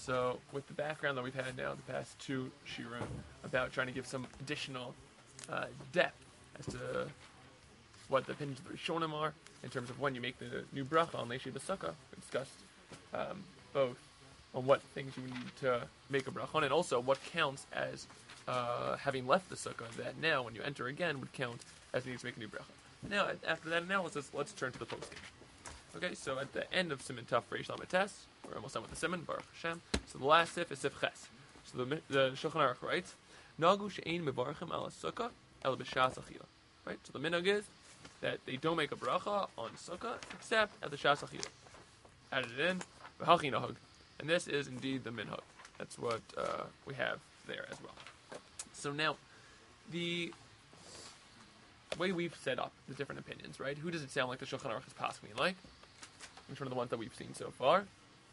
So, with the background that we've had now, the past two shiurim, about trying to give some additional depth as to what the opinions of the Rishonim are in terms of when you make the new bracha on Leishi B'Sukkah. We discussed both on what things you need to make a bracha on, and also what counts as having left the sukkah. That now, when you enter again, would count as needing to make a new bracha. Now, after that analysis, let's turn to the posting. Okay, so at the end of Siman Taf Reish Lamed Tes, we're almost done with the Siman, Baruch Hashem. So the last sif is sif ches. So the Shulchan Aruch writes, Nagu she'ein mevarchim ala sukkah el b'shas achila. Right, so the minhag is that they don't make a bracha on sukkah except at the shas achila. Added it in, v'hachi nahag. And this is indeed the minhag. That's what we have there as well. So now, the way we've set up the different opinions, right? Who does it sound like the Shulchan Aruch is passing like? Which one of the ones that we've seen so far?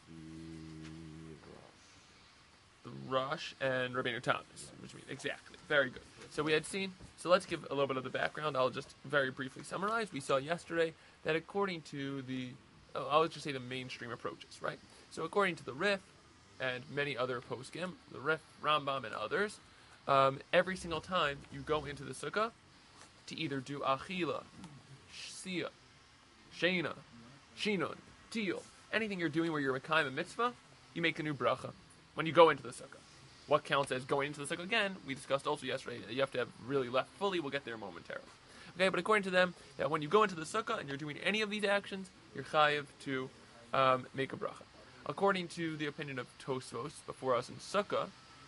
The Rosh and Rabbeinu Thomas, which means exactly. Very good. So we had seen. So let's give a little bit of the background. I'll just very briefly summarize. We saw yesterday that according to I'll just say the mainstream approaches, right? So according to the Rif and many other poskim, the Rif, Rambam, and others, every single time you go into the sukkah to either do achila, shia, shena, shinon, tiyul, anything you're doing where you're mekayim a mitzvah, you make a new bracha when you go into the sukkah. What counts as going into the sukkah? Again, we discussed also yesterday that you have to have really left fully. We'll get there momentarily. Okay, but according to them, that when you go into the sukkah and you're doing any of these actions, you're chayiv to make a bracha. According to the opinion of Tosfos before us in sukkah,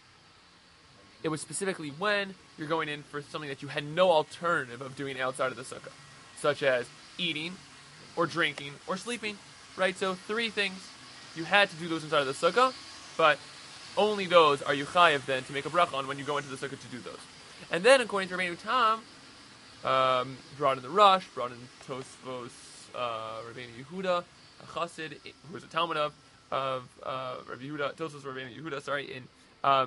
it was specifically when you're going in for something that you had no alternative of doing outside of the sukkah, such as eating, or drinking, or sleeping, right? So 3 things, you had to do those inside of the sukkah, but only those are you chayiv then to make a bracha on when you go into the sukkah to do those. And then according to Rabbeinu Tam, brought in the Rosh, brought in Tosfos, Rabbeinu Yehuda, a Chassid, who was a Talmud of Rabbi Yehuda, Tosfos Rabbeinu Yehuda,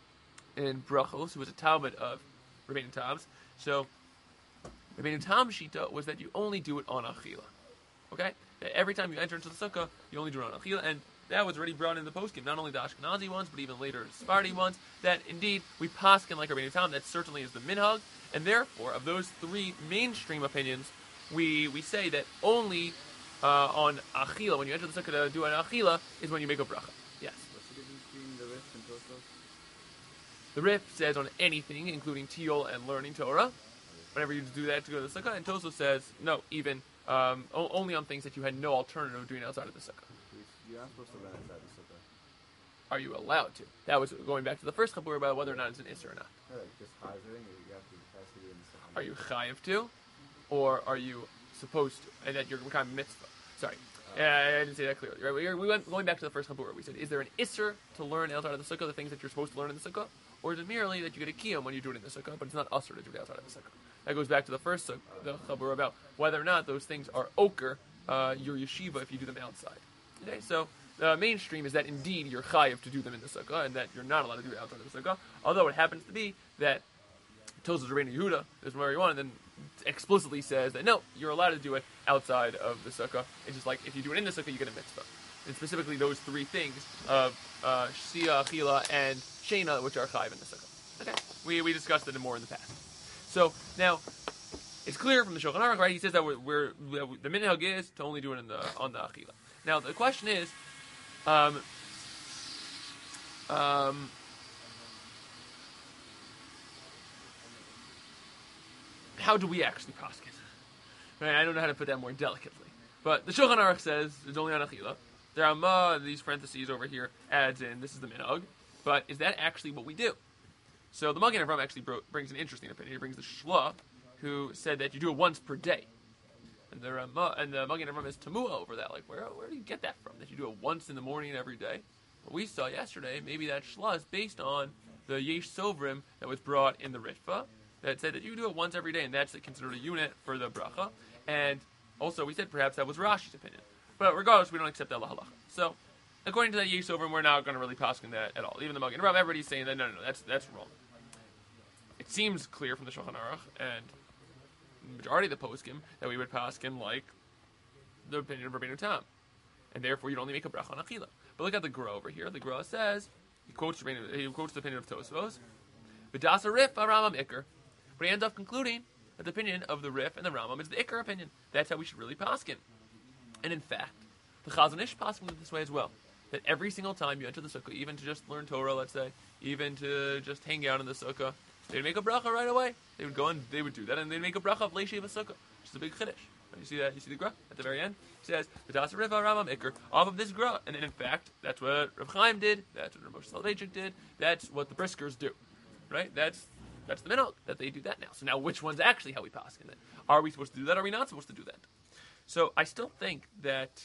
in Brachos, who was a Talmud of Rabbeinu Tam's. So Rabbeinu Tam's shita was that you only do it on achila. Okay? That every time you enter into the sukkah, you only do it on achila, and that was already brought in the poskim, not only the Ashkenazi ones, but even later Sephardi ones, that indeed we paskin like Rabbeinu Tam, that certainly is the minhag, and therefore, of those 3 mainstream opinions, we say that only on achila, when you enter the sukkah to do an achila, is when you make a bracha. Yes? What's the difference between the Rif and Tosfos? The Rif says on anything, including tiyul and learning Torah, whenever you do that to go to the sukkah, and Tosfos says, no, even only on things that you had no alternative of doing outside of the sukkah. You aren't supposed to run inside the sukkah. Are you allowed to? That was going back to the first chapur about whether or not it's an isser or not. Just hazarding, you have to do it in the sukkah. Are you chayiv to, or are you supposed to? And that you're kind of mitzvah. Sorry, I didn't say that clearly. Right? We went going back to the first chapur. We said, is there an isser to learn outside of the sukkah, the things that you're supposed to learn in the sukkah, or is it merely that you get a kiyum when you do it in the sukkah, but it's not usher to do it outside of the sukkah? That goes back to the first the chapur about whether or not those things are oker your yeshiva if you do them outside. Okay, so the mainstream is that indeed you're chayiv to do them in the sukkah, and that you're not allowed to do it outside of the sukkah. Although it happens to be that Tosfos Rabbeinu Yehuda is where you want, and then explicitly says that no, you're allowed to do it outside of the sukkah. It's just like if you do it in the sukkah, you get a mitzvah. And specifically those 3 things of shia, achila, and shena, which are chayiv in the sukkah. Okay, we discussed it more in the past. So now it's clear from the Shulchan Aruch, right? He says that the minhag is to only do it on the achila. Now the question is, how do we actually paskin? Right? I don't know how to put that more delicately, but the Shulchan Aruch says it's only on achila. The Rama, these parentheses over here, adds in this is the minhag, but is that actually what we do? So the Magen Avraham actually brings an interesting opinion. He brings the Shla, who said that you do it once per day. And the Magen Avraham is tamua over that. Like, where do you get that from? That you do it once in the morning every day? What we saw yesterday, maybe that Shla is based on the Yesh Sovrim that was brought in the Ritva, that said that you do it once every day, and that's considered a unit for the bracha. And also, we said perhaps that was Rashi's opinion. But regardless, we don't accept that halacha. So, according to that Yesh Sovrim, we're not going to really paskin that at all. Even the Magen Avraham, everybody's saying that no, that's wrong. It seems clear from the Shulchan Aruch and the majority of the poskim that we would paskin like the opinion of Rabbeinu Tam, and therefore you'd only make a bracha on achila. But look at the Gra over here. The Gra says, he quotes the opinion of Tosfos, V'dasa Rif Rambam Iker. But he ends up concluding that the opinion of the Rif and the Rambam is the Iker opinion. That's how we should really paskin. And in fact, the Chazon Ish paskin this way as well. That every single time you enter the sukkah, even to just learn Torah, let's say, even to just hang out in the sukkah, they'd make a bracha right away. They would go and they would do that, and they'd make a bracha of Leishiv sukkah, which is a big chiddush. You see that? You see the gra at the very end? It says, V'das Riva Rambam Iker, off of this gra. And then in fact, that's what Rav Chaim did, that's what Rav Moshe Soloveitchik did, that's what the Briskers do. Right? That's the minhag, that they do that now. So now which one's actually how we paskin it? Are we supposed to do that? Are we not supposed to do that? So I still think that,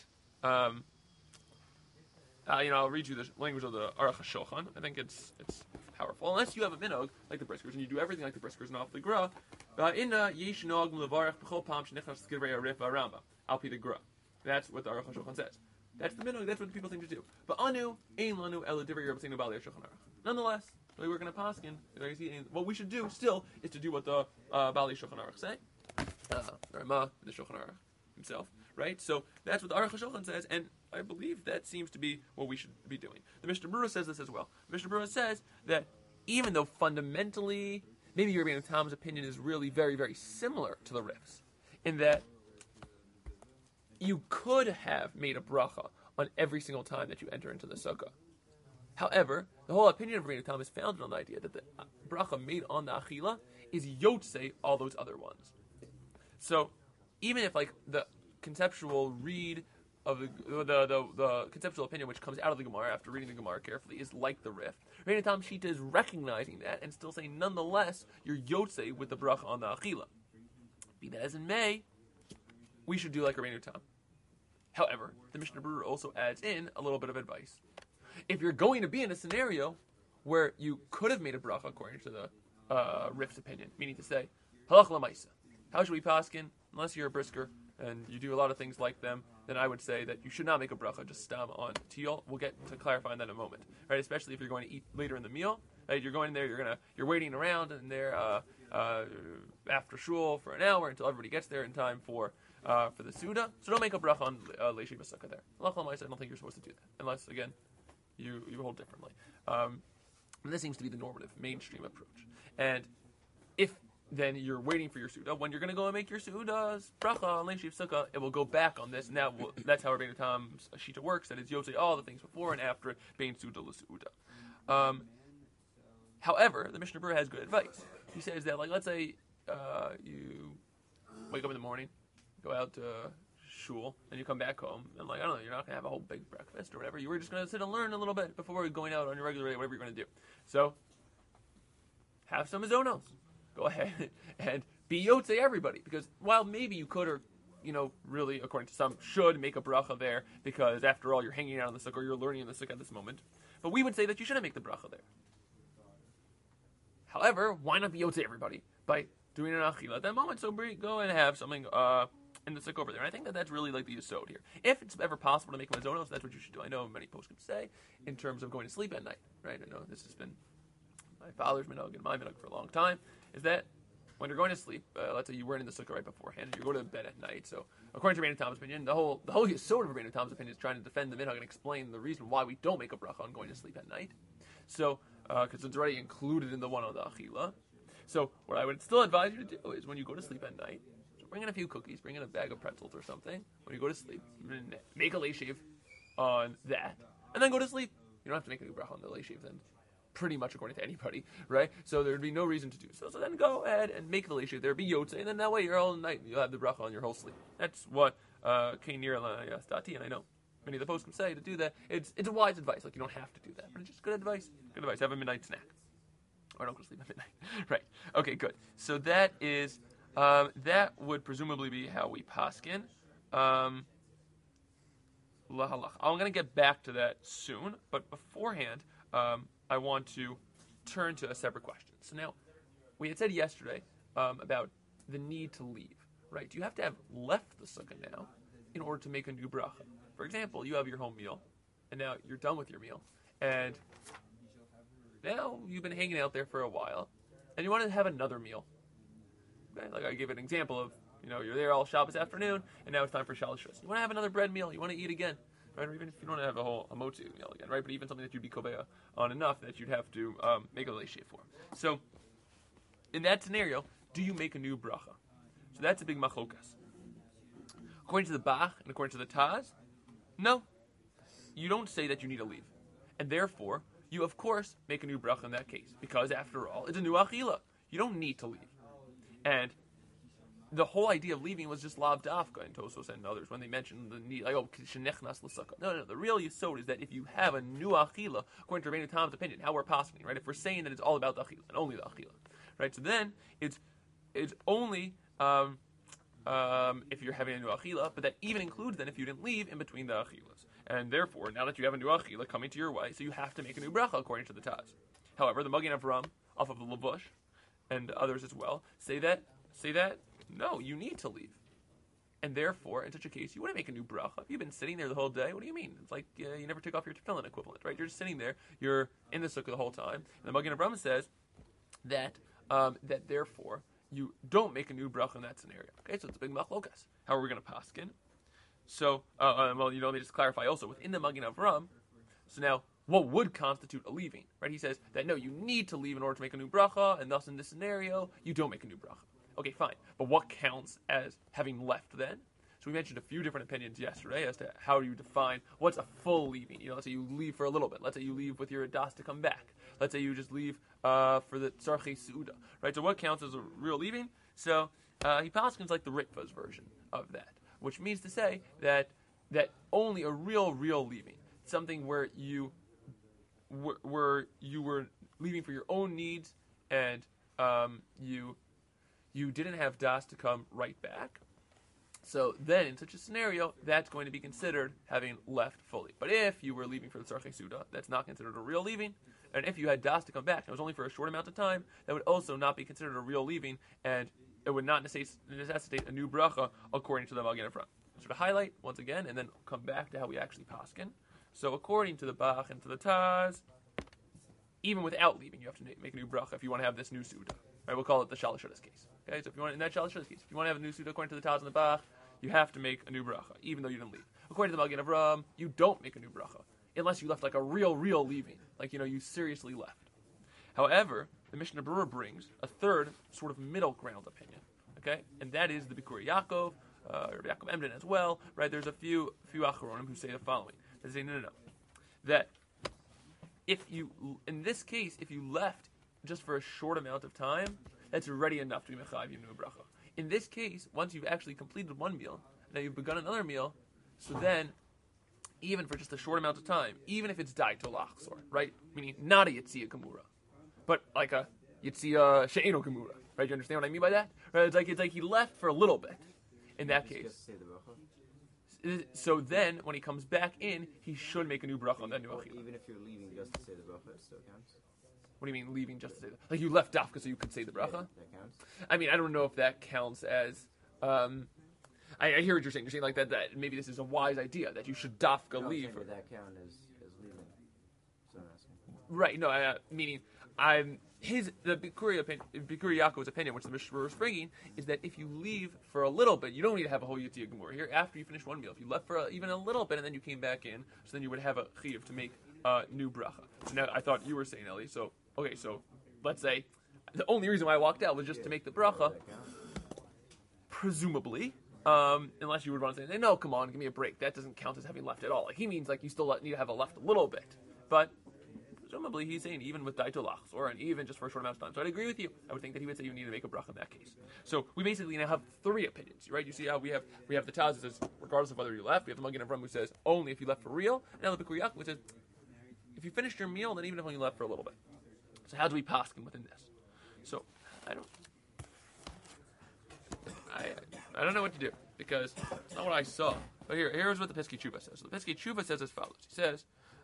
I'll read you the language of the Aruch HaShulchan. I think it's powerful. Unless you have a minhag like the Briskers and you do everything like the Briskers and off the gra, yesh nog levarach b'chol pam shenichnas k'divrei Arif Rambam al pi the gra. That's what the Aruch HaShulchan says. That's the minhag. That's what the people think to do. But anu ein lanu ela divrei Rabbeinu Balei HaShulchan Aruch. Nonetheless, the way we're going to paskin, what we should do still is to do what the Balei Shulchan Aruch say. Rama, the Shulchan Aruch himself, right? So that's what the Aruch HaShulchan says, and I believe that seems to be what we should be doing. The Mishnah Berurah says this as well. The Mishnah Berurah says that even though fundamentally, maybe Rabbeinu Tam's opinion is really very, very similar to the Rif's, in that you could have made a bracha on every single time that you enter into the sukkah. However, the whole opinion of Rabbeinu Tam is founded on the idea that the bracha made on the achila is yotzei all those other ones. So, even if like the conceptual read of the conceptual opinion which comes out of the Gemara after reading the Gemara carefully is like the Rif, Rabbeinu Tam Shita is recognizing that and still saying, nonetheless, you're yotzei with the bracha on the achila. Be that as in may, we should do like Rabbeinu Tam. However, the Mishnah Berurah also adds in a little bit of advice. If you're going to be in a scenario where you could have made a bracha according to the Rif's opinion, meaning to say, halach l'maisa, how should we paskin? Unless you're a brisker and you do a lot of things like them, then I would say that you should not make a bracha just stam on teal. We'll get to clarifying that in a moment, right? Especially if you're going to eat later in the meal, right? You're going there, you're waiting around and there after shul for an hour until everybody gets there in time for the Suda. So don't make a bracha on Leishiv sukkah there. Halach l'maisa, I don't think you're supposed to do that, unless again you hold differently. And this seems to be the normative, mainstream approach. And if then you're waiting for your Suda, when you're going to go and make your Suda's bracha on Leishiv sukkah, it will go back on this, and that's how Rabbeinu Tam's Shita works, that it's yotzei all the things before and after it, bein Suda l'Suda. However, the Mishnah Berurah has good advice. He says that, like, let's say you wake up in the morning, go out to shul, and you come back home, and like, I don't know, you're not going to have a whole big breakfast or whatever. You were just going to sit and learn a little bit before going out on your regular day, whatever you're going to do. So, have some mazonos. Go ahead and be yotzei everybody. Because while maybe you could, or, really, according to some, should make a bracha there, because after all, you're hanging out in the sukkah, or you're learning in the sukkah at this moment. But we would say that you shouldn't make the bracha there. However, why not be yotzei everybody by doing an achila at that moment? So go and have something in the sukkah over there. And I think that that's really like the yesod here. If it's ever possible to make mazonos, that's what you should do. I know many poskim say in terms of going to sleep at night, right? I know this has been my father's minhag and my minhag for a long time, is that when you're going to sleep, let's say you weren't in the sukkah right beforehand, and you go to bed at night. So according to Rabbeinu Tam's opinion, the whole yesod of Rabbeinu Tam's opinion is trying to defend the minhag and explain the reason why we don't make a bracha on going to sleep at night. So, because it's already included in the one on the achila. So what I would still advise you to do is when you go to sleep at night, bring in a few cookies, bring in a bag of pretzels or something. When you go to sleep, make a leishiv on that, and then go to sleep. You don't have to make a bracha on the leishiv then, pretty much according to anybody, right? So there'd be no reason to do so. So then go ahead and make the leishiv. There'd be yotzei, and then that way your whole night you'll have the bracha on your whole sleep. That's what came near Stati, and I know many of the poskim say to do that. It's a wise advice. Like, you don't have to do that, but it's just good advice. Good advice. Have a midnight snack. Or don't go to sleep at midnight. Right. Okay, good. So that is, that would presumably be how we paskin. I'm going to get back to that soon, but beforehand, I want to turn to a separate question. So now, we had said yesterday about the need to leave, right? You have to have left the sukkah now in order to make a new bracha. For example, you have your home meal, and now you're done with your meal, and now you've been hanging out there for a while, and you want to have another meal. Okay? Like I gave an example of, you're there all Shabbos afternoon, and now it's time for Shalosh Shus. You want to have another bread meal. You want to eat again. right? Or even if you don't have a whole motzi meal again, right? But even something that you'd be koveya on enough that you'd have to make a leishe for. So, in that scenario, do you make a new bracha? So that's a big machlokas. According to the Bach and according to the Taz, no. You don't say that you need to leave. And therefore, you of course make a new bracha in that case. Because after all, it's a new achila. You don't need to leave. And the whole idea of leaving was just lav dafka in Tosos and others when they mentioned the need, like, oh, shenechnas l'sukkah. No. The real yesod is that if you have a new achila, according to Rabbeinu Tam's opinion, how we're passing, right? If we're saying that it's all about the achila and only the achila, right? So then it's only if you're having a new achila, but that even includes then if you didn't leave in between the achilas. And therefore, now that you have a new achila coming to your way, so you have to make a new bracha according to the Taz. However, the Magen Avram, off of the Lavush, and others as well, say that no, you need to leave. And therefore, in such a case, you wouldn't make a new bracha. If you've been sitting there the whole day, what do you mean? It's like you never took off your tefillin equivalent, right? You're just sitting there, you're in the sukkah the whole time. And the Magen Avram says that therefore, you don't make a new bracha in that scenario. Okay, so it's a big machlokas. How are we going to paskin? So, let me just clarify also, within the Magen Avram, so now, what would constitute a leaving, right? He says that no, you need to leave in order to make a new bracha, and thus in this scenario, you don't make a new bracha. Okay, fine. But what counts as having left then? So we mentioned a few different opinions yesterday as to how you define what's a full leaving. Let's say you leave for a little bit. Let's say you leave with your adas to come back. Let's say you just leave for the tzarchei seuda, right? So what counts as a real leaving? So he paskins like the Ritva's version of that, which means to say that only a real leaving, something where you were leaving for your own needs and you didn't have das to come right back. So then, in such a scenario, that's going to be considered having left fully. But if you were leaving for the tzarchei seuda, that's not considered a real leaving. And if you had das to come back, and it was only for a short amount of time, that would also not be considered a real leaving, and it would not necessitate a new bracha according to the Magen Avram. So to highlight once again, and then come back to how we actually paskin. So according to the Bach and to the Taz, even without leaving, you have to make a new bracha if you want to have this new seuda. Right, we'll call it the Shalishadas case. Okay, so if you want in that Shalishadas case, if you want to have a new seuda according to the Taz and the Bach, you have to make a new bracha, even though you didn't leave. According to the Magen Avram, you don't make a new bracha unless you left like a real leaving, like you seriously left. However, the Mishnah Berurah brings a third sort of middle ground opinion. Okay, and that is the Bikurai Yaakov, Rabbi Yaakov Emden as well. Right, there's a few Acharonim who say the following. They say no. That if you, in this case, if you left just for a short amount of time, that's already enough to be mechayiv you new bracha. In this case, once you've actually completed one meal, now you've begun another meal, so then, even for just a short amount of time, even if it's died to lachzor, right? Meaning not a yitzia gemura, but like a yitzia she'eno gemura, right? You understand what I mean by that? Right? It's like he left for a little bit. In that case. So then, when he comes back in, he should make a new bracha on that new achila. Even if you're leaving just to say the bracha, it still counts? What do you mean, leaving just to say that? Like, you left dafka so you could say the bracha? Yeah, that counts. I mean, I don't know if that counts as... I hear what you're saying. You're saying like that maybe this is a wise idea, that you should dafka leave. Would that count as leaving? So I'm asking. Right, no, meaning, the Bikurai Yaakov's opinion, which the Mishnah was bringing, is that if you leave for a little bit, you don't need to have a whole Yitzia Gemur. Here, after you finish one meal, if you left for even a little bit and then you came back in, so then you would have a chiyuv to make a new bracha. So now, I thought you were saying, Eli, so let's say, the only reason why I walked out was just to make the bracha, presumably, unless you would want to say, no, come on, give me a break. That doesn't count as having left at all. Like, he means like you still need to have left a little bit. But presumably he's saying even with daito lachzor and even just for a short amount of time. So I'd agree with you. I would think that he would say you need to make a bracha in that case. So we basically now have three opinions, right? You see how we have the Taz that says regardless of whether you left. We have the Magen Avram who says only if you left for real. And now the Bikurai Yaakov which says if you finished your meal, then even if you left for a little bit. So how do we paskin within this? So I don't know what to do because it's not what I saw. But here's what the Piskei Tshuva says. So the Piskei Tshuva says as follows. He says.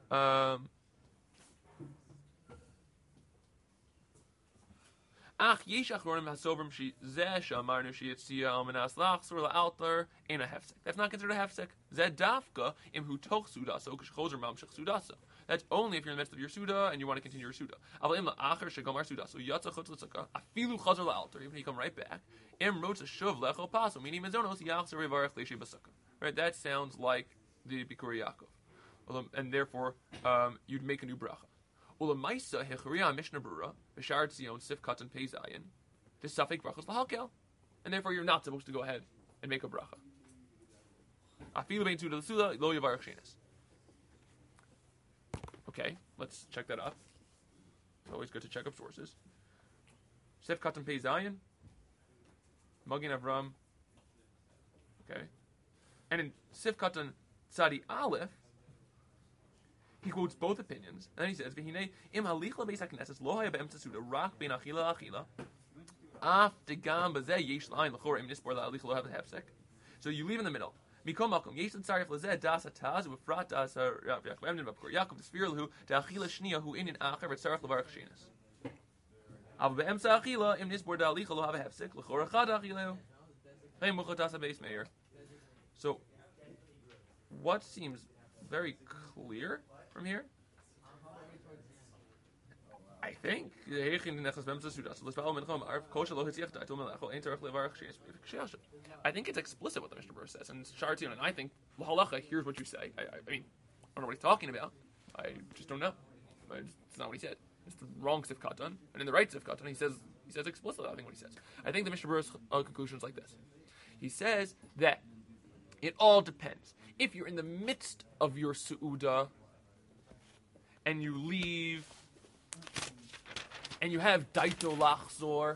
Ach yesh achronim hasovrim she zeh she'amarnu she'yitzia al menas lachzor la'altar ain't a hefsek. That's not considered a hefsek. Zeh dafka im hu toch sudaso k'shchozer mamshech sudaso. That's only if you're in the midst of your suda and you want to continue your suda. Aval im la'acher shegomar sudaso yatsa chutz l'tzaka afilu chazer la'altar. Even if you come right back, im rotza shuv lecho paso meaning mezonos yachzer revarech leishe basaka. Right? That sounds like the Bikurai Yaakov. and therefore you'd make a new bracha. Ulamaisa hechuriya Mishnah Brura b'shar tzion sif katan pei zayin. This safek brachos lahalkel, and therefore you're not supposed to go ahead and make a bracha. Afilu bein suda l'sula lo yavarach shenis. Okay, let's check that up. It's always good to check up sources. Sif katan pei zayin. Magin Avram. Okay, and in Sif katan tzadi aleph, he quotes both opinions, and then he says, "V'hinei im halichla beis hakneses lo haya be'emtza suda rak bein achila achila af degam bazeh yesh lain l'chor im nispor la'alichla lo have hefsek." So you leave in the middle. Mikom makom yesh l'tzarif lezeh das ataz u'frat das Yaakov Yaakov t'sfir l'hu da'achila shniya hu inin acher v'tzarif levarach shenis. Av be'emtza achila im nispor la'alichla lo have hefsek l'chor achad achileu heim muchot das beis meir. So what seems very clear from here, I think, I think it's explicit what the Mishnah Berurah says, and Shartion, and I think halacha. Here's what you say. I mean, I don't know what he's talking about. I just don't know. It's not what he said. It's the wrong sif katan, and in the right sif katan, he says explicitly. I think what he says. I think the Mishnah Berurah's conclusion is like this. He says that it all depends. If you're in the midst of your su'udah and you leave and you have daito lachzor,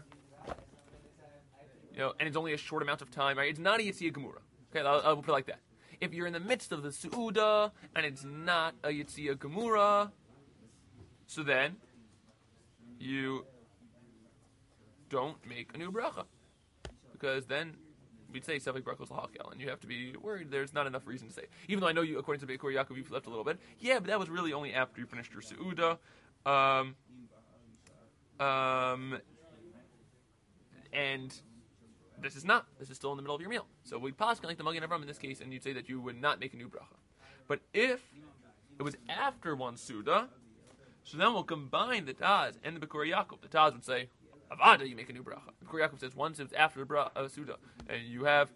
and it's only a short amount of time, right? It's not a Yitzia Gemura. Okay, I'll put it like that. If you're in the midst of the su'udah and it's not a Yitzia Gemura, so then you don't make a new bracha, because then we'd say Sefek Brachos L'Hakel, and you have to be worried there's not enough reason to say. Even though I know you, according to Beikor Yaakov, you've left a little bit. Yeah, but that was really only after you finished your Su'udah. And this is not. This is still in the middle of your meal. So we'd possibly like the Magen Avram in this case, and you'd say that you would not make a new bracha. But if it was after one Su'udah, so then we'll combine the Taz and the Beikor Yaakov. The Taz would say, Avada, you make a new bracha. Beikor Yaakov says once it's after the Suda, and you have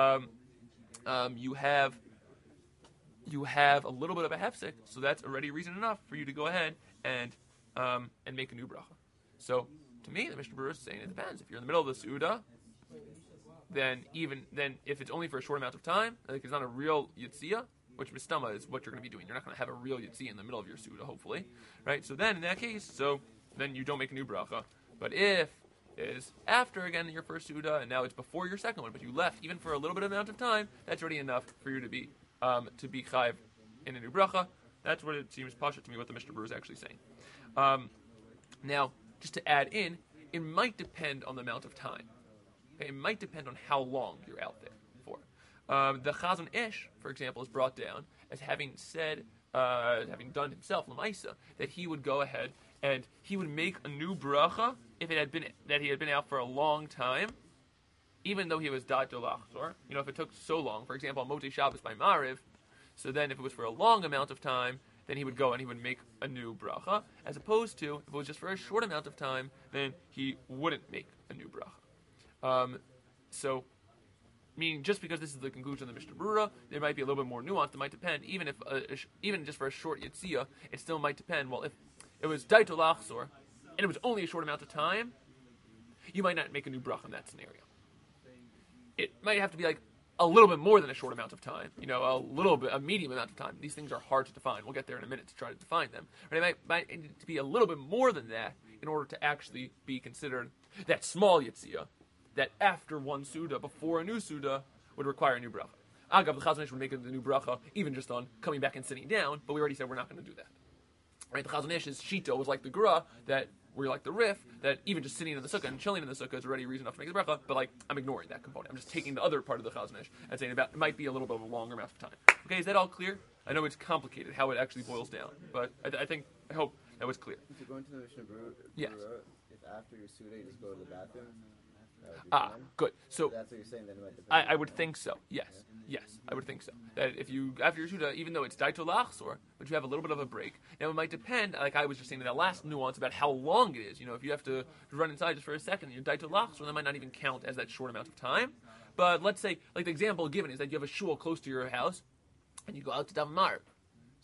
a little bit of a hefsek, so that's already reason enough for you to go ahead and make a new bracha. So to me, the Mishnah Berurah is saying it depends. If you're in the middle of the Suda, then if it's only for a short amount of time, like it's not a real Yitzia, which Mistama is what you're going to be doing. You're not going to have a real Yitzia in the middle of your Suda, hopefully, right? So then in that case, then you don't make a new bracha. But if it is after, again, your first Suda, and now it's before your second one, but you left even for a little bit of amount of time, that's already enough for you to be chayiv in a new bracha. That's what it seems pasha to me, what the Mishnah Berurah is actually saying. Now, just to add in, it might depend on the amount of time. Okay? It might depend on how long you're out there for. The Chazon Ish, for example, is brought down as having said, having done himself, Lamaisa, that he would go ahead and he would make a new bracha if it had been that he had been out for a long time, even though he was dato lachzor. If it took so long, for example, on Motei Shabbos by Mariv, so then if it was for a long amount of time, then he would go and he would make a new bracha, as opposed to if it was just for a short amount of time, then he wouldn't make a new bracha. Meaning, just because this is the conclusion of the Mishnah Berurah, there might be a little bit more nuance. It might depend, even just for a short Yitzia, it still might depend. Well, if it was daito lachzor, and it was only a short amount of time, you might not make a new bracha in that scenario. It might have to be like a little bit more than a short amount of time, a medium amount of time. These things are hard to define. We'll get there in a minute to try to define them. But it might need to be a little bit more than that in order to actually be considered that small Yitzia, that after one Suda, before a new Suda, would require a new bracha. Agav, the Chazon Ish would make a new bracha even just on coming back and sitting down, but we already said we're not going to do that. Right? The Chazon Ish's Shito was like the Gra, that we're like the Rif, that even just sitting in the Sukkah and chilling in the Sukkah is already reason enough to make the bracha, but I'm ignoring that component. I'm just taking the other part of the Chazon Ish and saying it might be a little bit of a longer amount of time. Okay, is that all clear? I know it's complicated how it actually boils down, but I hope that was clear. If you're going to the Mishnah Berurah, yes. If after your Suda you just go to the bathroom, that would be fine? Good. So that's what you're saying, then it might depend. I would think so. Yes, I would think so. That if you after your Suda, even though it's daito lachzor, but you have a little bit of a break. Now it might depend. Like I was just saying, that last nuance about how long it is. If you have to run inside just for a second, you're daito lachzor, that might not even count as that short amount of time. But let's say, like the example given is that you have a shul close to your house, and you go out to daven Mariv.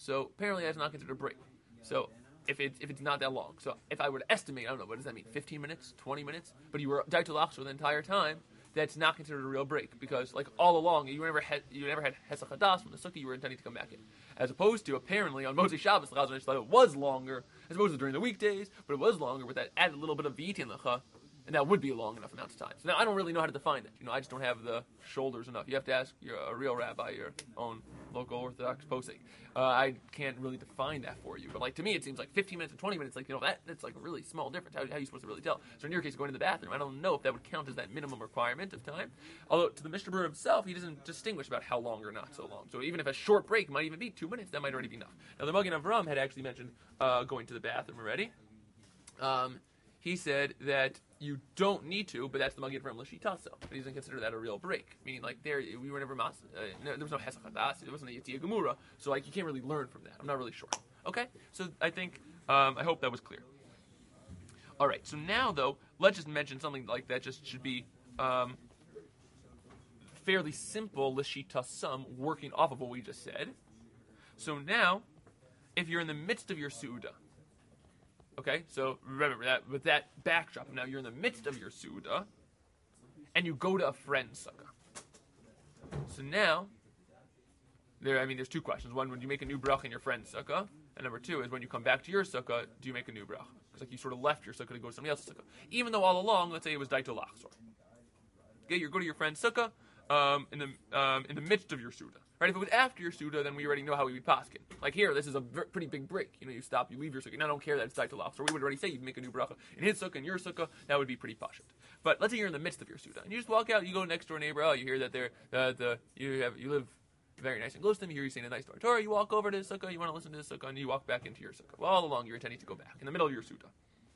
So apparently that's not considered a break. So if it's not that long. So if I were to estimate, I don't know, what does that mean? 15 minutes, 20 minutes? But you were daitul achzor the entire time. That's not considered a real break because, like, all along you never had hesach hadas from the sukkah you were intending to come back in, as opposed to apparently on Moshe Shabbos the Chazon Ish thought it was longer as opposed to during the weekdays, but it was longer with that added little bit of v'yitin lecha, and that would be a long enough amount of time. So now I don't really know how to define that. I just don't have the shoulders enough. You have to ask a real rabbi, your own local Orthodox posek. I can't really define that for you. But like to me, it seems like 15 minutes and 20 minutes. Like that's like a really small difference. How are you supposed to really tell? So in your case, going to the bathroom, I don't know if that would count as that minimum requirement of time. Although to the Mishnah Berurah himself, he doesn't distinguish about how long or not so long. So even if a short break might even be 2 minutes, that might already be enough. Now the Magen Avram had actually mentioned going to the bathroom already. He said that you don't need to, but that's the Magen Avram L'shitaso. But he doesn't consider that a real break. Meaning, like, there we were never there was no Hesach Hadas, there wasn't a Yetziah Gemura, so like you can't really learn from that. I'm not really sure. Okay, so I think I hope that was clear. All right, so now though, let's just mention something like that. Just should be fairly simple L'shitasam, working off of what we just said. So now, if you're in the midst of your Su'udah. Okay, so remember that with that backdrop. Now you're in the midst of your Su'udah, and you go to a friend's sukkah. So now, there's two questions. One, would you make a new bracha in your friend's sukkah? And number two is when you come back to your sukkah, do you make a new bracha? Because like you sort of left your sukkah to go to somebody else's sukkah, even though all along, let's say it was daitul achzor. Okay, you go to your friend's sukkah in the midst of your Su'udah. Right? If it was after your Suda, then we already know how we would paskin. Like here, this is a pretty big break. You stop, you leave your sukkah. And I don't care that it's daitul achzor. So we would already say you'd make a new bracha in his sukkah, in your sukkah. That would be pretty pashut. But let's say you're in the midst of your Suda, and you just walk out. You go next door neighbor. Oh, you hear that you live very nice and close to them. You hear you saying a nice Torah. You walk over to his sukkah. You want to listen to his sukkah, and you walk back into your sukkah. Well, all along you're intending to go back in the middle of your Suda.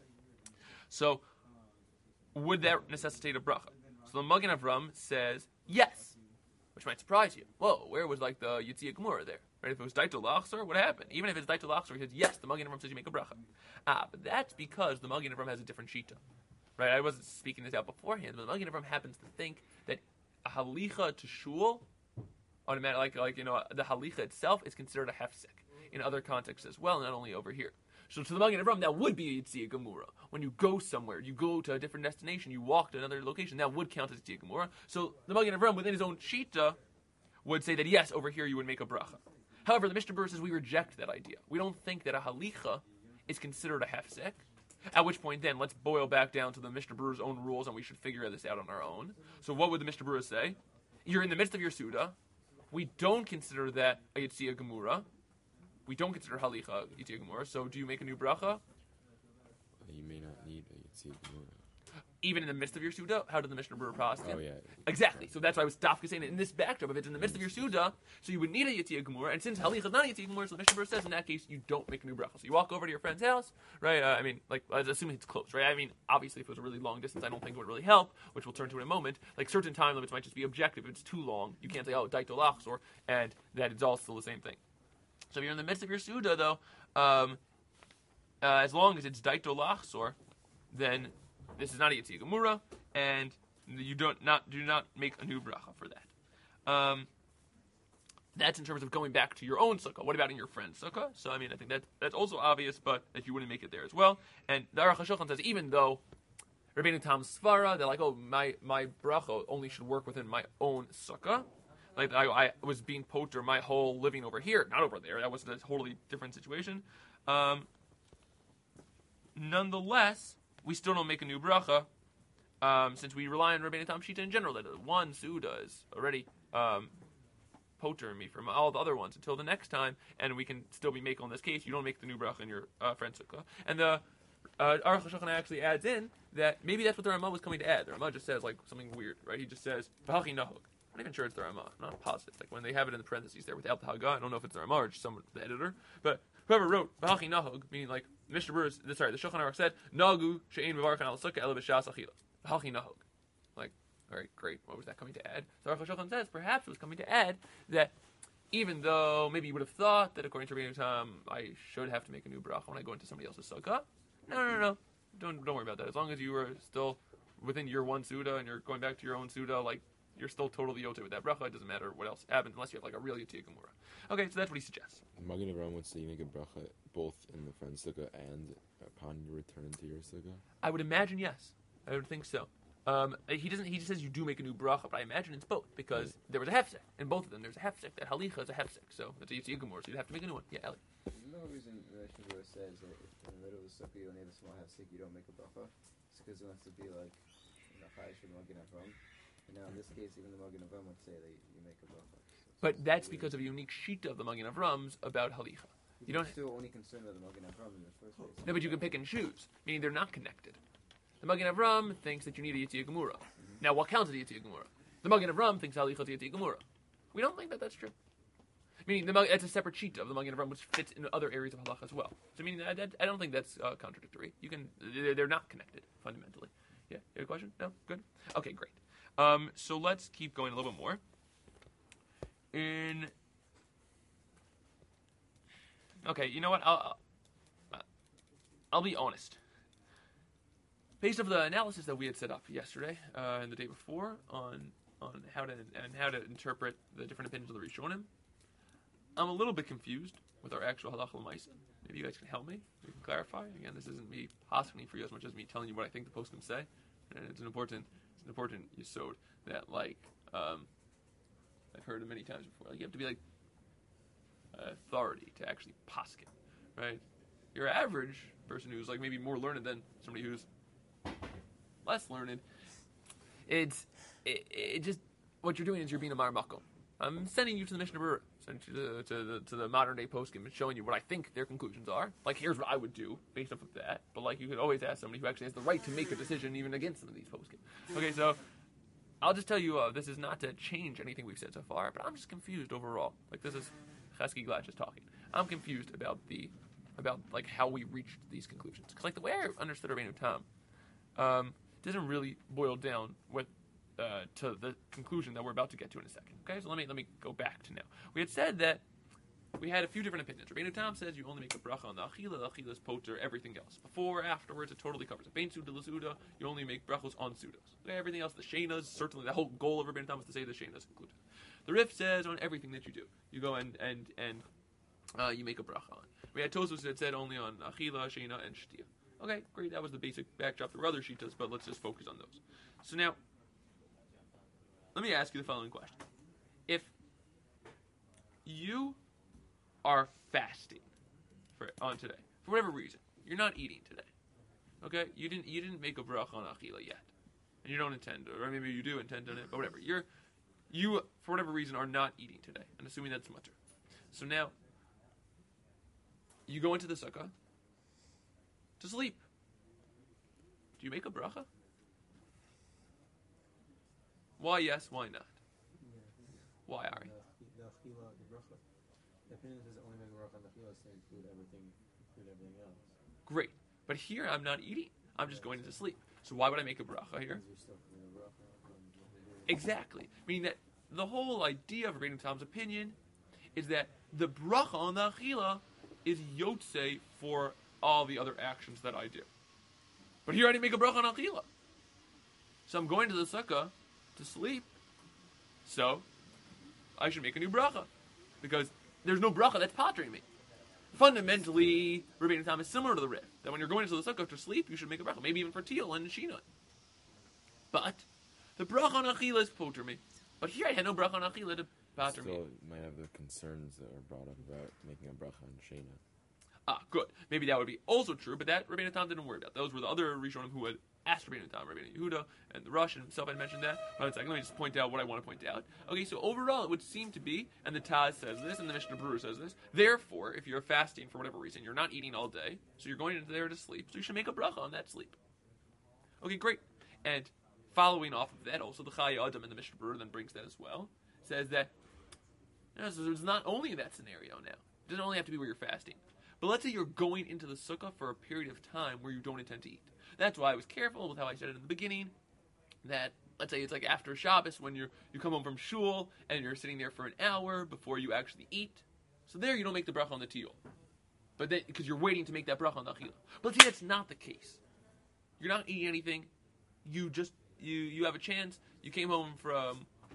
So would that necessitate a bracha? So the Magen Avram says yes. Which might surprise you. Whoa, where was like the Yetziah Gemura there? Right? If it was daitul achzor, what happened? Even if it's daitul achzor, he says yes. The Magen Avram says you make a bracha. But that's because the Magen Avram has a different shita. Right? I wasn't speaking this out beforehand, but the Magen Avram happens to think that a halicha to shul, automatic, the halicha itself is considered a hefsek in other contexts as well, not only over here. So to the Magen Avram, that would be a Yetziah Gemura. When you go somewhere, you go to a different destination, you walk to another location, that would count as Yetziah Gemura. So the Magen Avram, within his own shita, would say that yes, over here you would make a bracha. However, the Mishnah Berurah says we reject that idea. We don't think that a halicha is considered a hefsek. At which point, then, let's boil back down to the Mishnah Berurah's own rules, and we should figure this out on our own. So what would the Mishnah Berurah say? You're in the midst of your Suda. We don't consider that a Yetziah Gemura. We don't consider halicha Yetziah Gemura. So do you make a new bracha? You may not need a Yetziah Gemura. Even in the midst of your Suda? How did the Mishnah Berurah prosper? Oh, yeah. Exactly. So that's why I was Dafka saying that in this backdrop, if it's in the midst of your Suda, so you would need a Yetziah Gemura, and since halicha is not a Yetziah Gemura, so the Mishnah Berurah says in that case, you don't make a new bracha. So you walk over to your friend's house, right? Assuming it's close, right? Obviously, if it was a really long distance, I don't think it would really help, which we'll turn to in a moment. Like, certain time limits might just be objective. If it's too long, you can't say, oh, daitul achzor, and that it's all still the same thing. So if you're in the midst of your Suda, though, as long as it's daitul achzor, then this is not a Yetziah Gemura, and you do not make a new bracha for that. That's in terms of going back to your own sukkah. What about in your friend's sukkah? So I think that's also obvious, but that you wouldn't make it there as well. And the Aruch HaShulchan says even though Rabbeinu Tam's svara, they're like, oh, my bracha only should work within my own sukkah. Like I was being poter my whole living over here, not over there. That was a totally different situation. Nonetheless, we still don't make a new bracha, since we rely on Rabbeinu Tam Shita in general, that one Suda is already potering me from all the other ones until the next time, and we can still be making on this case. You don't make the new bracha in your friend's sukkah. And the Aruch HaShulchan actually adds in that maybe that's what the Ramah was coming to add. The Ramah just says like something weird, right? He just says, V'hachi nahug. I'm not even sure it's the Ramah. I'm not positive. Like when they have it in the parentheses there without the Haggah, I don't know if it's the Ramah or just the editor. But whoever wrote V'hachi nahug, meaning like Mishnah Berurah, the Shulchan Aruch said, Nagu she'ein v'varchan al sukkah ela b'shas achilas. V'hachi nahug. Like, all right, great. What was that coming to add? So Aruch HaShulchan says perhaps it was coming to add that even though maybe you would have thought that according to Rabbeinu Tam, I should have to make a new bracha when I go into somebody else's sukkah. No. Don't worry about that. As long as you are still within your one Suda and you're going back to your own Suda, like You're still totally yote with that bracha. It doesn't matter what else happens unless you have like a real Yotei Gemura. Okay, so that's what he suggests. Magen Avraham would say you make a bracha both in the friend's sukkah and upon your return to your sukkah. I would imagine yes. I would think so. He doesn't. He just says you do make a new bracha, but I imagine it's both because there was a hefsek in both of them. There's a hefsek. That halicha is a hefsek, so it's a Yotei Gemura. So you'd have to make a new one. Yeah, Ellie. There's no reason the Mishnah Berurah says that if in the middle of the sukkah you only have a small hefsek, you don't make a bracha. It's because it wants to be like chayish for the Magen Avraham. And now in this case, even the Magen Avraham would say that you make a bracha. But that's because of a unique sheet of the Magen Avram's about halicha. You don't still only concerned with the Magen Avraham in the first place. No, but you can pick and choose, meaning they're not connected. The Magen Avram thinks that you need a Yetziah Gemura. Now, what counts as a Yetziah Gemura? The Magen Avram thinks halicha is a Yetziah Gemura. We don't think that that's true. Meaning, it's a separate sheet of the Magen Avram, which fits in other areas of halacha as well. So, I mean, I don't think that's contradictory. They're not connected fundamentally. Yeah, you have a question? No, good. Okay, great. So let's keep going a little bit more. Okay, you know what? I'll be honest. Based off the analysis that we had set up yesterday and the day before on how to interpret the different opinions of the Rishonim, I'm a little bit confused with our actual halacha l'maisa. Maybe you guys can help me. We can clarify. Again, this isn't me hosting for you as much as me telling you what I think the poskim say. And it's an important yesod that I've heard it many times before. Like you have to be like authority to actually poskin, right? Your average person who's like maybe more learned than somebody who's less learned. It just what you're doing is you're being a mar makom. I'm sending you to the Mishnah Berurah, sending you to the modern day poskim and showing you what I think their conclusions are. Like here's what I would do based off of that. But like you could always ask somebody who actually has the right to make a decision even against some of these poskim. Okay, so I'll just tell you this is not to change anything we've said so far, but I'm just confused overall. Like this is Chesky Glass just talking. I'm confused about like how we reached these conclusions because like the way I understood Rabbeinu Tam doesn't really boil down with. To the conclusion that we're about to get to in a second. Okay, so let me go back to now. We had said that we had a few different opinions. Rabbeinu Tam says you only make a bracha on the achila. The achila is poter everything else. Before, afterwards, it totally covers it. Bein suda l'suda, you only make brachos on sudas. Okay, everything else, the shenas, certainly the whole goal of Rabbeinu Tam is to say the shenas included. The Rif says on everything that you do, you go and you make a bracha on. We had Tosfos that said only on achila, shena, and shtia. Okay, great. That was the basic backdrop. There were other shitas, but let's just focus on those. So now. Let me ask you the following question. If you are fasting on today, for whatever reason, you're not eating today, okay? You didn't make a bracha on achila yet, and you don't intend, or maybe you do intend on it, but whatever. You for whatever reason are not eating today. I'm assuming that's mutter. So now, you go into the sukkah to sleep. Do you make a bracha? Why yes, why not? Why, Ari? The bracha. The opinion says only make a bracha on the chila to include everything else. Great. But here I'm not eating. I'm just going into sleep. So why would I make a bracha here? You're still committing a bracha. Exactly. Meaning that the whole idea of Rabbeinu Tam's opinion is that the bracha on the achila is yotze for all the other actions that I do. But here I didn't make a bracha on achila. So I'm going to the sukkah to sleep, so I should make a new bracha because there's no bracha that's patering me. Fundamentally, Rabbeinu Tam is similar to the Rif that when you're going into the sukkah to sleep, you should make a bracha, maybe even for teal and shina. But the bracha on achila is poter me. But here I had no bracha on achila to pater me. Still, you might have the concerns that are brought up about making a bracha on shena. Ah, good. Maybe that would be also true, but that Rabbeinu Tam didn't worry about. Those were the other Rishonim who had asked Rabbeinu Tam, Rabbeinu Yehuda, and the Rush and himself had mentioned that. Hold on a second, let me just point out what I want to point out. Okay, so overall it would seem to be, and the Taz says this, and the Mishnah Berurah says this, therefore, if you're fasting for whatever reason, you're not eating all day, so you're going into there to sleep, so you should make a bracha on that sleep. Okay, great. And following off of that, also the Chayei Adam and the Mishnah Berurah then brings that as well, says that, so it's not only in that scenario now. It doesn't only have to be where you're fasting. But let's say you're going into the sukkah for a period of time where you don't intend to eat. That's why I was careful with how I said it in the beginning, that let's say it's like after Shabbos when you come home from shul and you're sitting there for an hour before you actually eat. So there you don't make the bracha on the tiyul. But then, because you're waiting to make that bracha on the achila. But let's say that's not the case. You're not eating anything. You have a chance. You came home from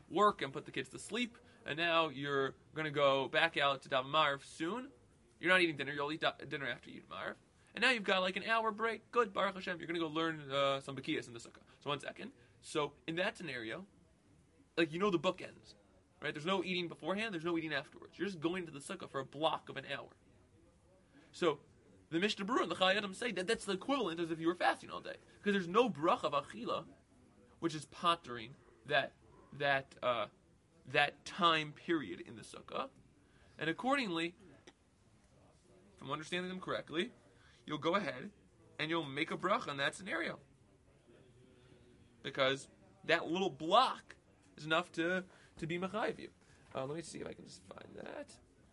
work and put the kids to sleep, and now you're going to go back out to daven Ma'ariv soon. You're not eating dinner. You'll eat dinner after you eat Ma'ariv. And now you've got like an hour break. Good, Baruch Hashem. You're going to go learn some Bekiyas in the sukkah. So 1 second. So in that scenario, like the book ends, right? There's no eating beforehand. There's no eating afterwards. You're just going to the sukkah for a block of an hour. So the Mishnah Berurah and the Chai Adam say that that's the equivalent as if you were fasting all day, because there's no bracha of achila, which is pottering that time period in the sukkah, and accordingly, if I'm understanding them correctly, you'll go ahead and you'll make a bracha in that scenario, because that little block is enough to be mechayev you. Let me see if I can just find that.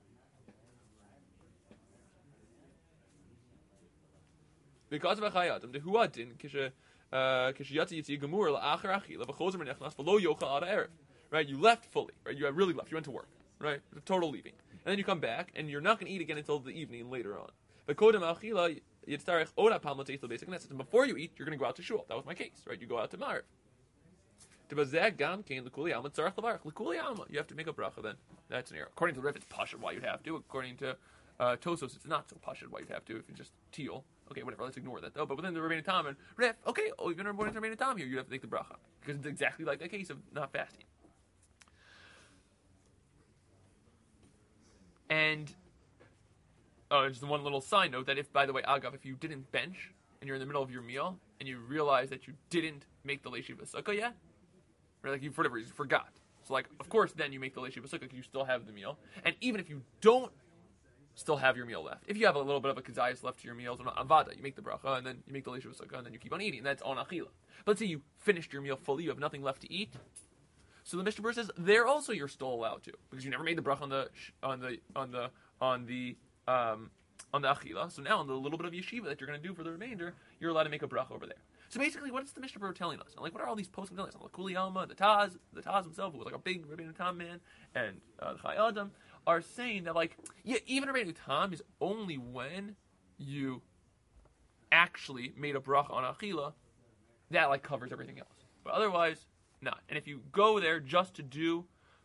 Because of Chai Adam, the huadin kishiyatzi yitzi gemur la'achar achila v'chozer menechnas v'lo yochal ad erev. Right, you left fully. Right, you really left. You went to work. Right, total leaving, and then you come back, and you're not going to eat again until the evening later on. But kodem achila yitzarech oda palma teisel basic knesset. And before you eat, you're going to go out to shul. That was my case. Right, you go out to Ma'ariv. Tibazag gam kain l'kuli alma tzarech levarach l'kuli alma. You have to make a bracha then. That's an error. According to the Rif, it's pashut why you'd have to. According to Tosos, it's not so pashut why you'd have to if it's just teal. Okay, whatever, let's ignore that though. But within the Rebbeinu Tam and Rif, okay, even according to Rebbeinu Tam here, you have to make the bracha. Because it's exactly like the case of not fasting. And, just one little side note, that if, by the way, Agav, if you didn't bench, and you're in the middle of your meal, and you realize that you didn't make the Leishiva Sukkah yet, or like you, for whatever reason, forgot. So like, of course, then you make the Leishiva Sukkah because you still have the meal. And even if you don't still have your meal left. If you have a little bit of a kazayas left to your meals, or avada, you make the bracha, and then you make the leisha sukkah, and then you keep on eating. That's on achila. But let's say you finished your meal fully, you have nothing left to eat. So the Mishnah Berurah says there also you're still allowed to, because you never made the bracha on the achila. So now on the little bit of yeshiva that you're going to do for the remainder, you're allowed to make a bracha over there. So basically, what is the Mishnah Berurah telling us? And like, what are all these posts telling us? The Kuli Alma, the Taz himself, who was like a big Rebbeinu Tam man, and the Chai Adam, are saying that, like, yeah, even Rebbeinu Tam is only when you actually made a bracha on achila, that, like, covers everything else. But otherwise, not. And if you go there just to do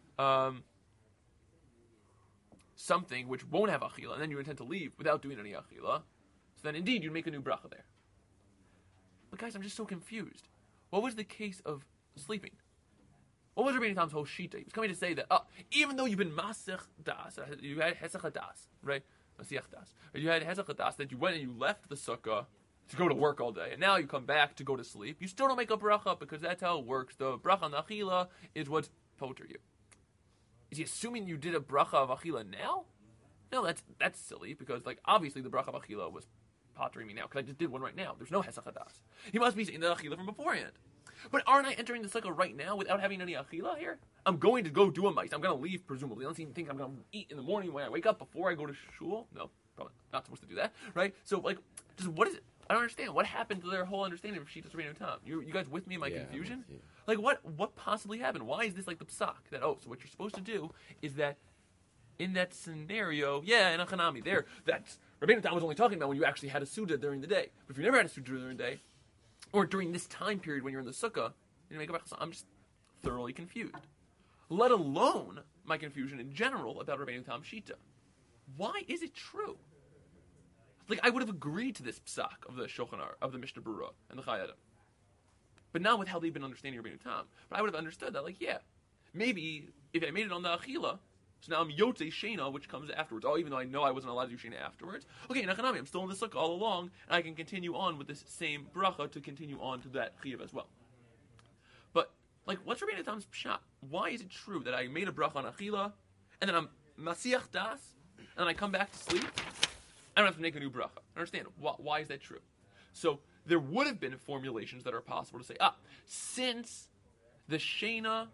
something which won't have achila, and then you intend to leave without doing any achila, so then indeed you'd make a new bracha there. But guys, I'm just so confused. What was the case of sleeping? What was Rebbeinu Tam's whole shita? He was coming to say that, even though you've been masech das, you had hesach das, right? Masiach das. You had hesach das, that you went and you left the sukkah to go to work all day, and now you come back to go to sleep. You still don't make a bracha because that's how it works. The bracha on achila is what's poter you. Is he assuming you did a bracha of achila now? No, that's silly, because like obviously the bracha of achila was pottering me now, because I just did one right now. There's no hesach das. He must be saying the achila from beforehand. But aren't I entering the sukkah right now without having any achila here? I'm going to go do a mice. I'm going to leave, presumably. Unless you think I'm going to eat in the morning when I wake up before I go to shul. No, probably not supposed to do that, right? So, like, just what is it? I don't understand. What happened to their whole understanding of Shitas Rebbeinu Tam? You guys with me in my confusion? Yeah. Like, what possibly happened? Why is this like the psak? That, so what you're supposed to do is that in that scenario, in a Hanami there, that's Rebbeinu Tam was only talking about when you actually had a Suda during the day. But if you never had a Suda during the day, or during this time period when you're in the sukkah, you make a bracha. I'm just thoroughly confused. Let alone my confusion in general about Rebbeinu Tam Shita. Why is it true? Like, I would have agreed to this psak of the Shulchan Aruch, of the Mishnah Berurah and the Chai Adam, but not with how they've been understanding Rebbeinu Tam. But I would have understood that, like, maybe if I made it on the Achila, so now I'm Yotze Shena, which comes afterwards. Even though I know I wasn't allowed to do Shena afterwards. Okay, Nachanami, I'm still in the sukkah all along, and I can continue on with this same bracha to continue on to that Chiyav as well. But, like, what's Rebbeinu Tam's pshat? Why is it true that I made a bracha on Achila, and then I'm Masiach Das, and then I come back to sleep? I don't have to make a new bracha. I understand. Why is that true? So, there would have been formulations that are possible to say, since the Shena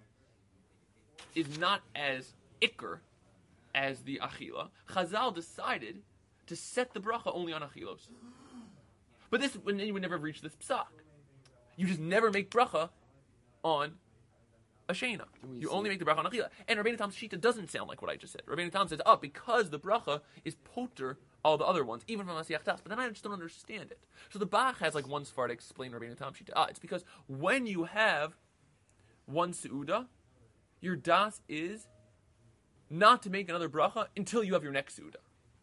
is not as Iker as the Achila, Chazal decided to set the bracha only on Achilos. But this, then you would never have reached this psak. You just never make bracha on a Shena. You only make the bracha on Achila. And Rebbeinu Tam's Shita doesn't sound like what I just said. Rebbeinu Tam says, because the bracha is poter all the other ones, even from Masiach Das. But then I just don't understand it. So the Bach has like one svar to explain Rebbeinu Tam's Shita. It's because when you have one Seudah, your das is not to make another bracha until you have your next Suda.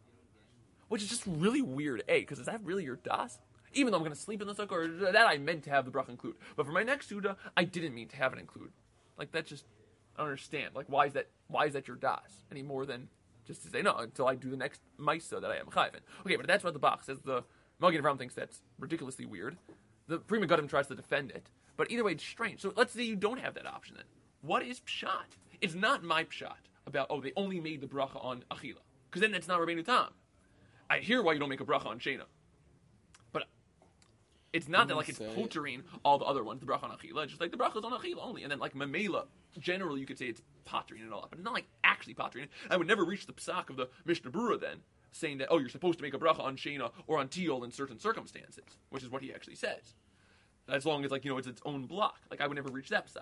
Which is just really weird, because is that really your das? Even though I'm going to sleep in the sukkah, or that I meant to have the bracha include. But for my next Suda, I didn't mean to have it include. Like, that just, I don't understand. Like, why is that your das? Any more than just to say, no, until I do the next Maisa that I am Chayvin. Okay, but that's what the Bach says. The Magen Avraham thinks that's ridiculously weird. The Pri Megadim tries to defend it. But either way, it's strange. So let's say you don't have that option then. What is Pshat? It's not my Pshat about, they only made the bracha on Achila. Because then it's not Rabbeinu Tam. I hear why you don't make a bracha on Shena. But it's not that like it's potering all the other ones, the bracha on Achila. It's just like the bracha is on Achila only. And then like Mamela, generally you could say it's potering it all up. But it's not like actually potering it. I would never reach the psak of the Mishnah Berurah then, saying that, you're supposed to make a bracha on Shena or on Teal in certain circumstances, which is what he actually says. As long as it's its own block. Like I would never reach that psak.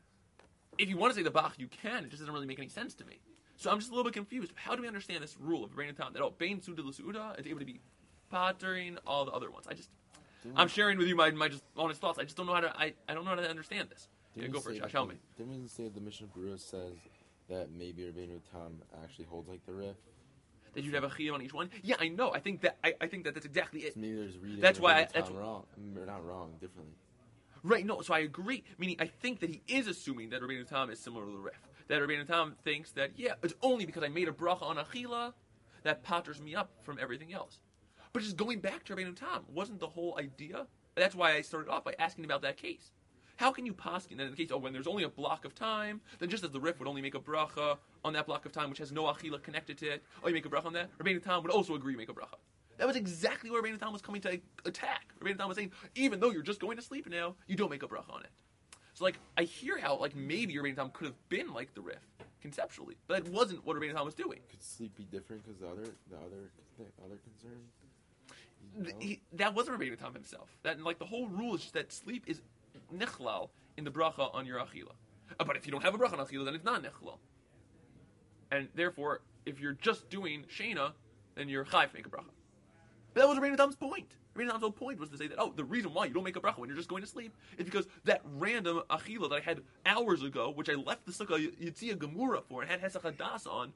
If you want to say the Bach, you can. It just doesn't really make any sense to me. So I'm just a little bit confused. How do we understand this rule of Rabbeinu Tam that Bein Suda L'Suda is able to be pottering all the other ones? I'm sharing with you my just honest thoughts. I just don't know how to. I don't know how to understand this. Go for it, Josh. Help me. Didn't we say the Mishnah Berurah says that maybe Rabbeinu Tam actually holds like the Rif? That you'd have a chiyuv on each one? Yeah, I know. I think that's exactly it. So maybe there's reading. That's why that's wrong. Or not wrong, differently. Right, no, so I agree. Meaning, I think that he is assuming that Rabbeinu Tam is similar to the Rif. That Rabbeinu Tam thinks that, it's only because I made a bracha on Achila that potters me up from everything else. But just going back to Rabbeinu Tam, wasn't the whole idea? That's why I started off by asking about that case. How can you poskin that in the case, when there's only a block of time, then just as the Rif would only make a bracha on that block of time, which has no Achila connected to it, you make a bracha on that, Rabbeinu Tam would also agree to make a bracha. That was exactly where Rabbeinu Tam was coming to attack. Rabbeinu Tam was saying, even though you're just going to sleep now, you don't make a bracha on it. So, I hear how, maybe Rabbeinu Tam could have been like the Rif, conceptually. But that wasn't what Rabbeinu Tam was doing. Could sleep be different because the other concern? That wasn't Rabbeinu Tam himself. That, the whole rule is just that sleep is nichlal in the bracha on your achila. But if you don't have a bracha on achila, then it's not nichlal. And therefore, if you're just doing shena, then you're chayv to make a bracha. But that was Rabbeinu Tam's point. Rabbeinu Tam's whole point was to say that, the reason why you don't make a bracha when you're just going to sleep is because that random achila that I had hours ago, which I left the sukkah Yitzia Gemura for and had Hesach Hadas on,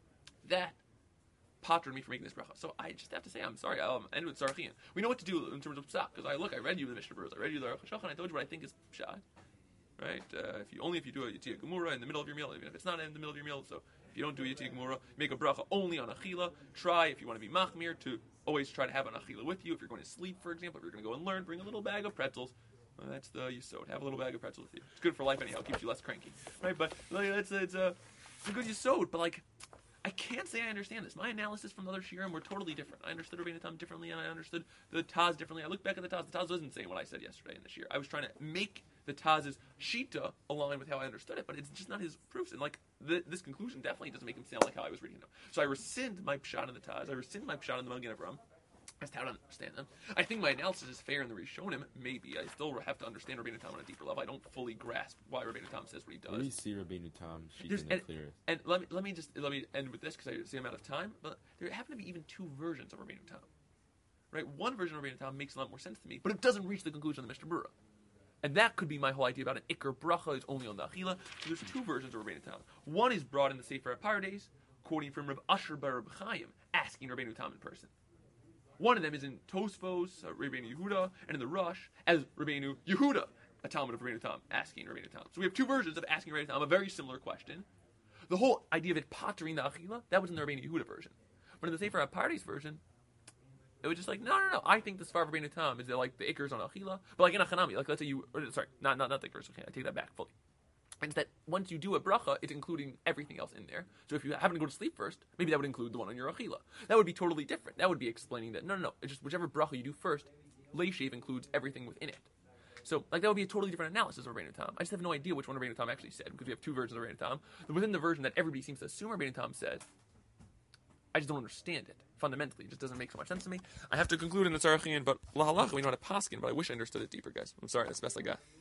that pottered me for making this bracha. So I just have to say, I'm sorry, I'll end with Sarachian. We know what to do in terms of psak, because I read you the Mishnah Berurah, I read you the Aruch HaShulchan, I told you what I think is pshat. Right? If you do a Yitzia Gemura in the middle of your meal, even if it's not in the middle of your meal, so if you don't do Yitzia Gemura, make a bracha only on achila. Try, if you want to be machmir, to always try to have an achila with you. If you're going to sleep, for example, if you're going to go and learn, bring a little bag of pretzels. That's the yisod. Have a little bag of pretzels with you. It's good for life anyhow. It keeps you less cranky. Right? But it's a good yisod. But I can't say I understand this. My analysis from the other shiurim were totally different. I understood Rabbeinu Tam differently, and I understood the Taz differently. I looked back at the Taz. The Taz wasn't saying what I said yesterday in the shiur. I was trying to make the Taz's shita align with how I understood it, but it's just not his proofs. And this conclusion definitely doesn't make him sound like how I was reading them. So I rescind my pshat in the Taz. I rescind my pshat in the Magen Avraham. As to how to understand them. I think my analysis is fair in the Rishonim. Maybe I still have to understand Rabbeinu Tam on a deeper level. I don't fully grasp why Rabbeinu Tam says what he does. Where do you see Rabbeinu Tam sheet the clearest? And let me end with this because I see I'm out of time. But there happen to be even two versions of Rabbeinu Tam. Right, one version of Rabbeinu Tam makes a lot more sense to me, but it doesn't reach the conclusion of the Mishnah Berurah. And that could be my whole idea about an Iker Bracha is only on the Achila. So there's two versions of Rabbeinu Tam. One is brought in the Sefer HaPardes, quoting from Rav Asher bar Reb Chaim, asking Rabbeinu Tam in person. One of them is in Tosfos, Rabbeinu Yehuda, and in the Rush, as Rabbeinu Yehuda, a Talmud of Rabbeinu Tam, asking Rabbeinu Tam. So we have two versions of asking Rabbeinu Tam a very similar question. The whole idea of it pottering the Achila, that was in the Rabbeinu Yehuda version. But in the Sefer HaPardes version, it was just no. I think the Svar of Rabbeinu Tam is that the Ikers on Achila, but in a Chanami, let's say not the Ikers, okay, I take that back fully. It's that once you do a bracha, it's including everything else in there. So if you happen to go to sleep first, maybe that would include the one on your achila. That would be totally different. That would be explaining that, no. It's just whichever bracha you do first, Leishav includes everything within it. So, that would be a totally different analysis of Rabbeinu Tam. I just have no idea which one Rabbeinu Tam actually said, because we have two versions of Rabbeinu Tam. Within the version that everybody seems to assume Rabbeinu Tam said, I just don't understand it. Fundamentally, it just doesn't make so much sense to me. I have to conclude in the Tzarachian, but Lahalach, we know how to paskin, but I wish I understood it deeper, guys. I'm sorry, that's the best I got.